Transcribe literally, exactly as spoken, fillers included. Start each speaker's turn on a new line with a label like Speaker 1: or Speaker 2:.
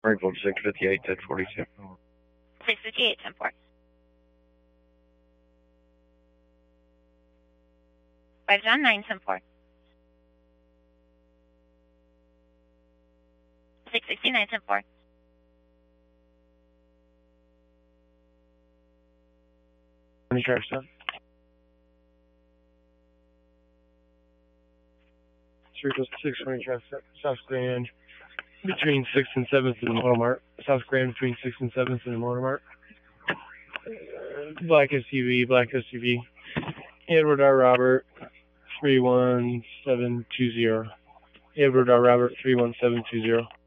Speaker 1: Springfield six fifty-eight, ten forty-two.
Speaker 2: six fifty-eight, ten four. five John nine, ten four. six sixty-nine, ten four.
Speaker 1: Any traffic stop? Circle six twenty traffic stop. South Grand between sixth and seventh in the Motor Mart. South Grand between sixth and seventh in the Motor Mart. Black S U V, black S U V. Edward R. Robert, three one seven two zero. Edward R. Robert, three one seven two zero.